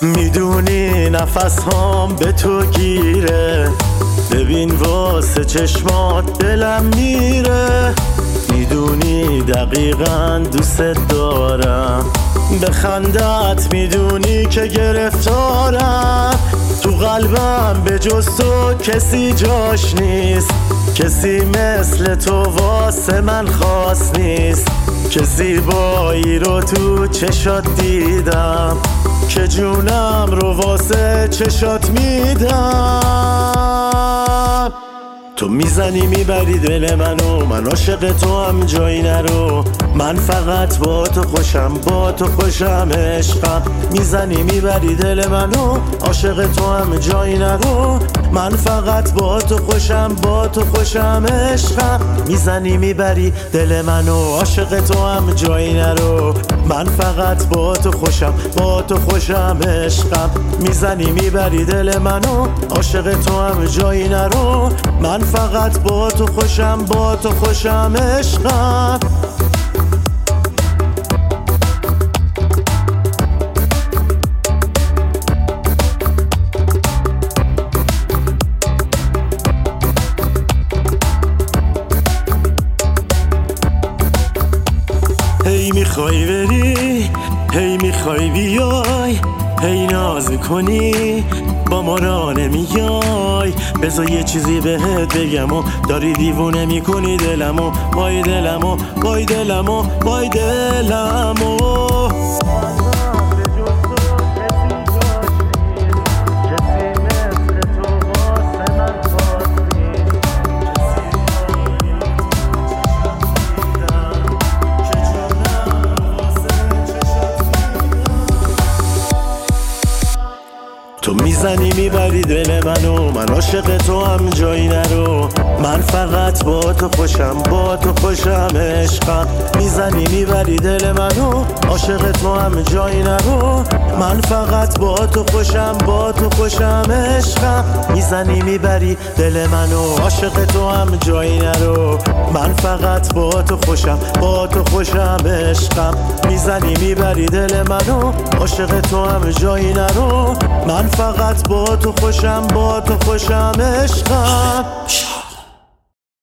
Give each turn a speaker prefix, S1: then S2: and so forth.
S1: میدونی نفس هام به تو گیره، ببین واسه چشمات دلم میره. میدونی دقیقاً دوست دارم، به خندت میدونی که گرفتارم. تو قلبم به جز تو کسی جاش نیست، کسی مثل تو واسه من خاص نیست. که زیبایی رو تو چشات دیدم، که جونم رو واسه چشات میدم. تو میزنی میبری دل منو، من عاشق تو هم جایی نرو. من فقط با تو خوشم، با تو خوشم عشقم. میزنی میبری دل منو، عاشق تو هم جایی نرو. من فقط با تو خوشم، با تو خوشم عشقم. میزنی میبری دل منو، عاشق تو هم جایی نرو. من فقط با تو خوشم، با تو خوشم عشقم. میزنی میبری دل منو، عاشق تو هم جایی نرو. من فقط با تو خوشم، با تو خوشم عشقم. هی میخوای بری، هی میخوای بیای، هی ناز کنی با ما را نمیای. بذار یه چیزی بهت بگم و داری دیوونه میکنی دلمو. وای دلمو، وای دلمو، وای دلمو. تو میزنی میبری دل منو، من عاشق تو هم جایی نرو. من فقط با تو خوشم، با تو خوشم عشقم. میزنی میبری دل منو، عاشق تو هم جایی نرو. من فقط با تو خوشم، با تو خوشم عشقم. میزنی میبری دل منو، عاشق تو هم جایی نرو. من فقط با تو خوشم، با تو خوشم عشقم. میزنی میبری دل منو، عاشق تو هم جایی نرو. من فقط با تو خوشم، با تو خوشم عشقم.